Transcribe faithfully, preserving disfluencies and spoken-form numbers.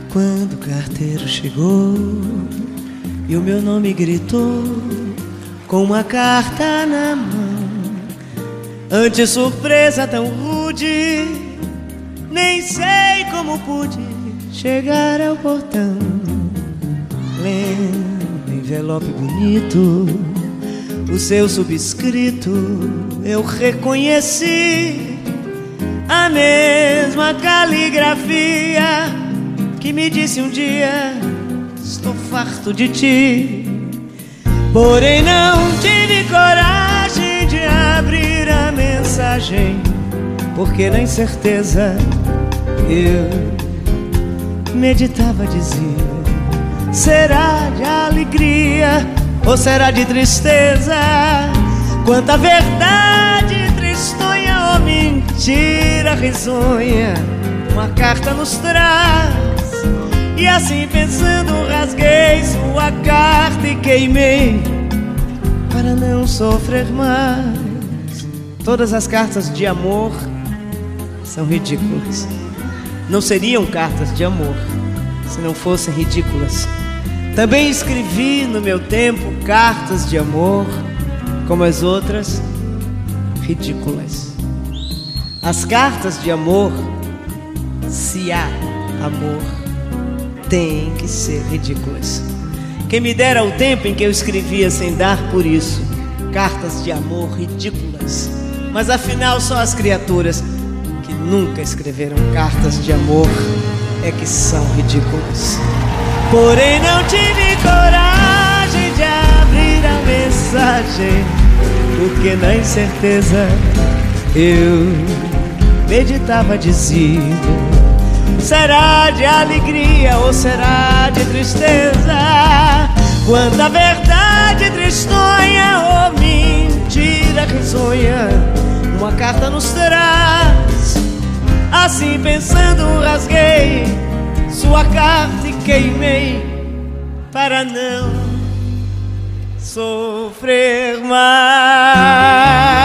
Quando o carteiro chegou e o meu nome gritou com uma carta na mão, ante surpresa tão rude, nem sei como pude chegar ao portão. Lendo envelope bonito, o seu subscrito eu reconheci, a mesma caligrafia que me disse um dia: estou farto de ti. Porém não tive coragem de abrir a mensagem, porque na incerteza eu meditava dizer: será de alegria ou será de tristeza? Quanta verdade tristonha ou mentira risonha uma carta nos traz. E assim pensando rasguei sua carta e queimei para não sofrer mais. Todas as cartas de amor são ridículas. Não seriam cartas de amor se não fossem ridículas. Também escrevi no meu tempo cartas de amor, como as outras, ridículas. As cartas de amor, se há amor, têm que ser ridículas. Quem me dera o tempo em que eu escrevia sem dar por isso cartas de amor ridículas. Mas afinal só as criaturas que nunca escreveram cartas de amor é que são ridículas. Porém não tive coragem de abrir a mensagem, porque na incerteza eu meditava dizer: será de alegria ou será de tristeza? Quanta verdade tristonha ou mentira risonha uma carta nos traz. Assim pensando rasguei sua carta e queimei para não sofrer mais.